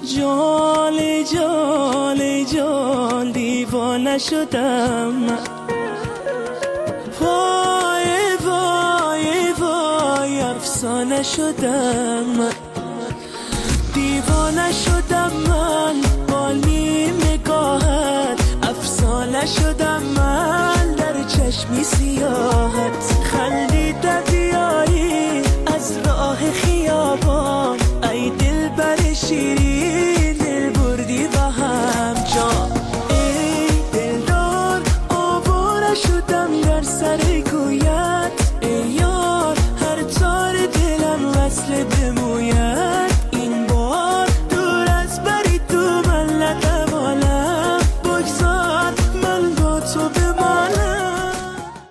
جال جال جال دیوانه شدم من. وای وای وای افسانه شدم من. دیوانه شدم من با نیم نگاهت. افسانه شدم من در چشمی سیاهت.